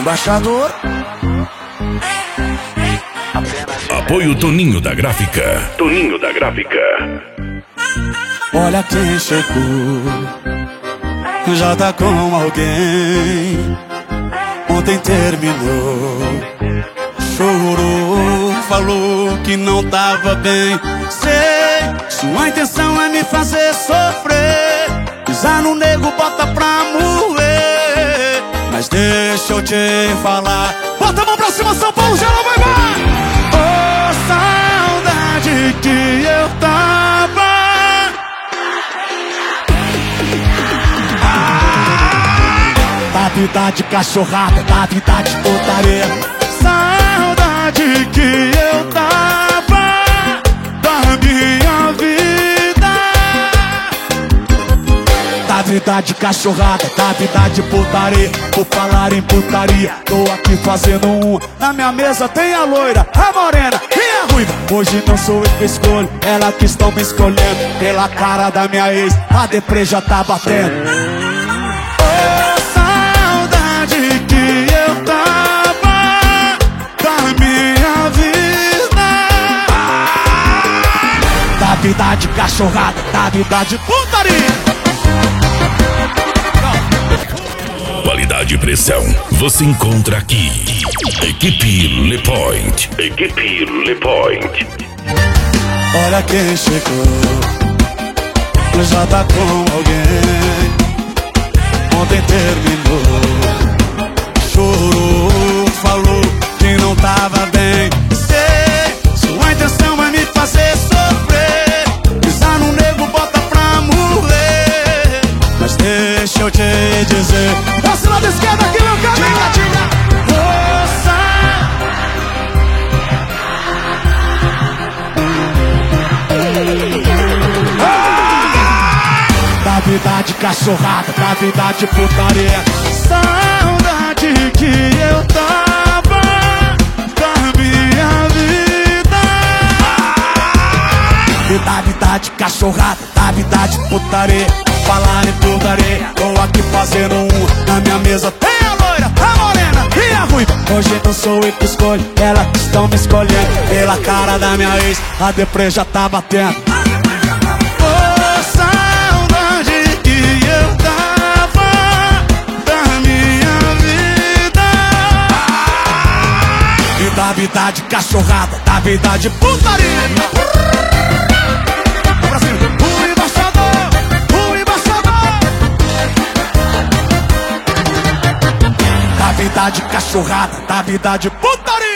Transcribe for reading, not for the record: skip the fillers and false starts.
Embaixador. Apoio Toninho da Gráfica. Toninho da Gráfica. Olha quem chegou, já tá com alguém. Ontem terminou, chorou, falou que não tava bem. Sei, sua intenção é me fazer sofrer, pisar no nego, bota pra moer. Mas deixa eu te falar, bota a mão pra cima, São Paulo, geral vai lá. Oh, saudade que eu tava. Da vida de cachorrada, da vida de putaria. Saudade que eu tava da minha vida. Da vida de cachorrada, da vida de putaria. Por falar em putaria, tô aqui fazendo um. Na minha mesa tem a loira, a morena e a ruiva. Hoje não sou eu que escolho, ela que estão me escolhendo. Pela cara da minha ex, a deprê já tá batendo. Que eu tava da minha vida. Da vida de cachorrada, da vida de putaria. Qualidade e pressão você encontra aqui. Equipe Le Point. Equipe Le Point. Olha quem chegou, já tá com alguém. Ontem terminou, chorou, falou que não tava bem. Sei, sua intenção é me fazer sofrer, pisar no nego, bota pra morrer. Mas deixa eu te dizer, esse lado esquerdo aqui, meu caminho. Da vida de cachorrada, da vida de putaria. Saudade que eu tava da minha vida. E da vida de cachorrada, da vida de putaria. Falar em putaria, tô aqui fazendo um. Na minha mesa tem a loira, a morena e a ruiva. Hoje não sou eu que escolho, ela que estão me escolhendo. Pela cara da minha ex, a deprê já tá batendo. Da vida de cachorrada, da vida de putaria. Pra cima, o embaixador, o embaixador. Da vida de cachorrada, da vida de putaria.